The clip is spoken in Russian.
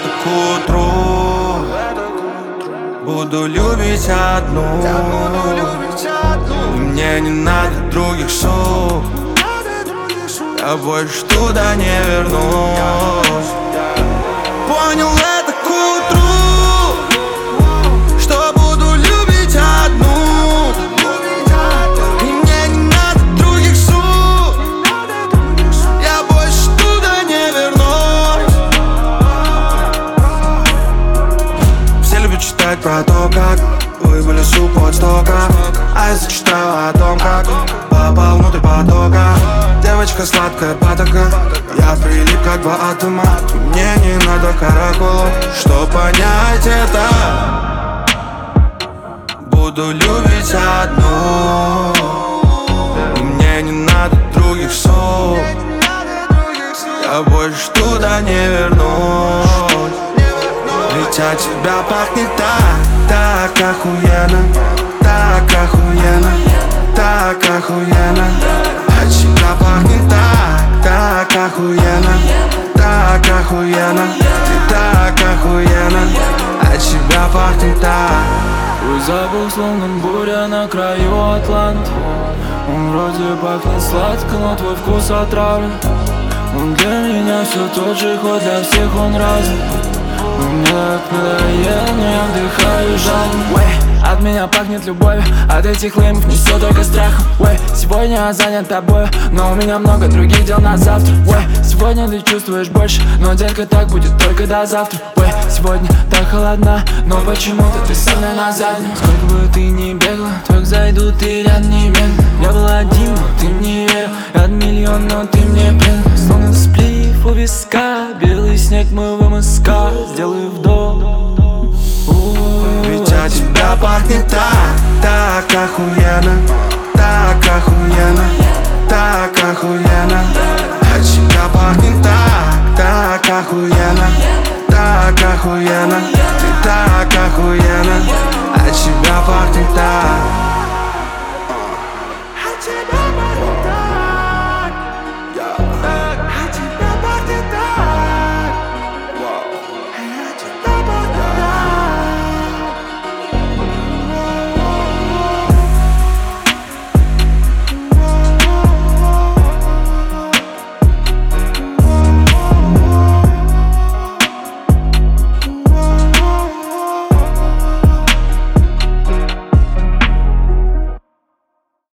это к утру буду любить одну, и мне не надо других суп. Я больше туда не вернусь. Понял это к утру, что буду любить одну, и мне не надо других суп. Я больше туда не вернусь. Все любят читать про то, как вы были суп от стока, а я зачитал о том, как попал внутрь потока. Девочка сладкая патока, я прилип как два атома. Мне не надо каракулов, чтоб понять это. Буду любить одну, и мне не надо других суп. Я больше туда не вернусь. Ведь от тебя пахнет так охуенно, так охуенно, так охуенно. От тебя пахнет так охуенно, так охуенно. Ты так охуенно, от тебя пахнет так. Твой запах словно буря на краю Атланта. Он вроде пахнет сладко, но твой вкус отравлен. Он для меня все тот же, хоть для всех он разный. Мне так надоело, но я вдыхаю жалобу. От меня пахнет любовью, от этих леймов несет только страхом. Сегодня я занят тобой, но у меня много других дел на завтра. Сегодня ты чувствуешь больше, но, детка, так будет только до завтра. Сегодня так холодно, но почему-то ты со мной на заднем. Сколько бы ты ни бегала, только зайду, ты рядом не бегала. Я был один, но ты мне верил. Я миллион, но ты мне предал. Словно сплив у виска, белый снег мы в МСК. Сделай вдох. Ведь от тебя пахнет так охуенно, так охуенно, так охуенно. От тебя пахнет так охуенно, так охуенно. Ты так охуенно, от тебя пахнет так.